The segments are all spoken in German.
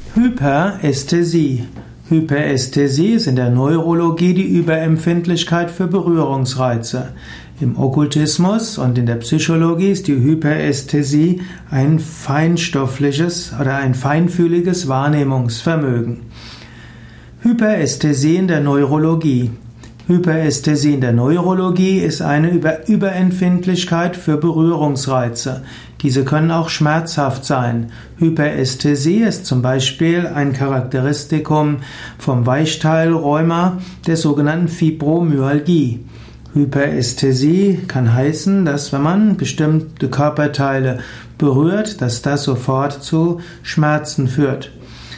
Hyperästhesie. Hyperästhesie ist in der Neurologie die Überempfindlichkeit für Berührungsreize. Im Okkultismus und in der Psychologie ist die Hyperästhesie ein feinstoffliches oder ein feinfühliges Wahrnehmungsvermögen. Hyperästhesie in der Neurologie. Hyperästhesie in der Neurologie ist eine Überempfindlichkeit für Berührungsreize. Diese können auch schmerzhaft sein. Hyperästhesie ist zum Beispiel ein Charakteristikum vom Weichteilrheuma, der sogenannten Fibromyalgie. Hyperästhesie kann heißen, dass wenn man bestimmte Körperteile berührt, dass das sofort zu Schmerzen führt.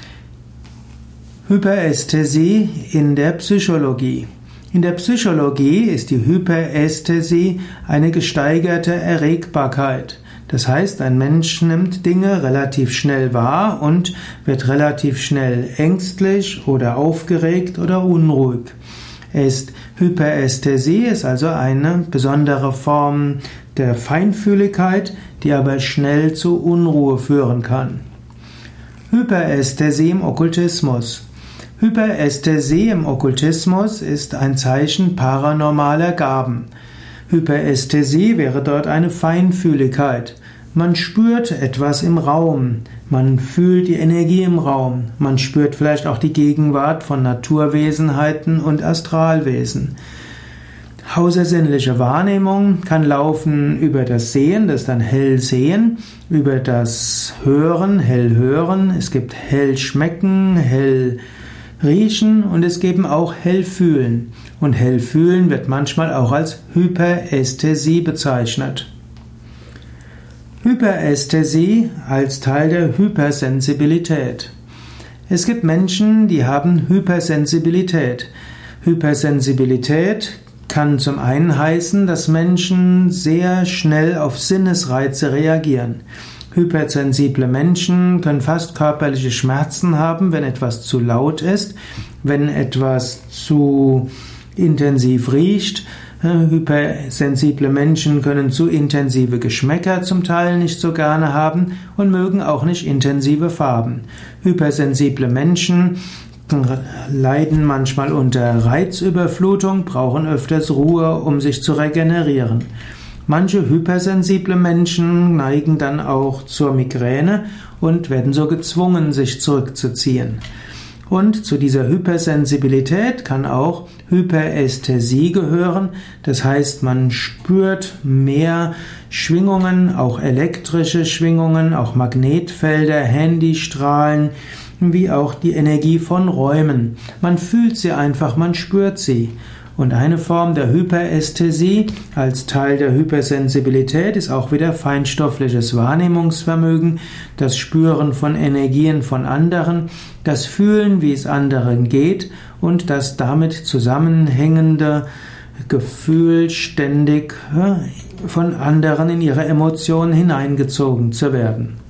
Hyperästhesie in der Psychologie. In der Psychologie ist die Hyperästhesie eine gesteigerte Erregbarkeit. Das heißt, ein Mensch nimmt Dinge relativ schnell wahr und wird relativ schnell ängstlich oder aufgeregt oder unruhig. Hyperästhesie ist also eine besondere Form der Feinfühligkeit, die aber schnell zu Unruhe führen kann. Hyperästhesie im Okkultismus. Hyperästhesie im Okkultismus ist ein Zeichen paranormaler Gaben. Hyperästhesie wäre dort eine Feinfühligkeit. Man spürt etwas im Raum, man fühlt die Energie im Raum, man spürt vielleicht auch die Gegenwart von Naturwesenheiten und Astralwesen. Außersinnliche Wahrnehmung kann laufen über das Sehen, das ist dann Hellsehen, über das Hören, Hellhören, es gibt Hellschmecken, Hellriechen und es gibt auch Hellfühlen. Und Hellfühlen wird manchmal auch als Hyperästhesie bezeichnet. Hyperästhesie als Teil der Hypersensibilität. Es gibt Menschen, die haben Hypersensibilität. Hypersensibilität kann zum einen heißen, dass Menschen sehr schnell auf Sinnesreize reagieren. Hypersensible Menschen können fast körperliche Schmerzen haben, wenn etwas zu laut ist, wenn etwas zu intensiv riecht. Hypersensible Menschen können zu intensive Geschmäcker zum Teil nicht so gerne haben und mögen auch nicht intensive Farben. Hypersensible Menschen leiden manchmal unter Reizüberflutung, brauchen öfters Ruhe, um sich zu regenerieren. Manche hypersensible Menschen neigen dann auch zur Migräne und werden so gezwungen, sich zurückzuziehen. Und zu dieser Hypersensibilität kann auch Hyperästhesie gehören. Das heißt, man spürt mehr Schwingungen, auch elektrische Schwingungen, auch Magnetfelder, Handystrahlen, wie auch die Energie von Räumen. Man fühlt sie einfach, man spürt sie. Und eine Form der Hyperästhesie als Teil der Hypersensibilität ist auch wieder feinstoffliches Wahrnehmungsvermögen, das Spüren von Energien von anderen, das Fühlen, wie es anderen geht und das damit zusammenhängende Gefühl, ständig von anderen in ihre Emotionen hineingezogen zu werden.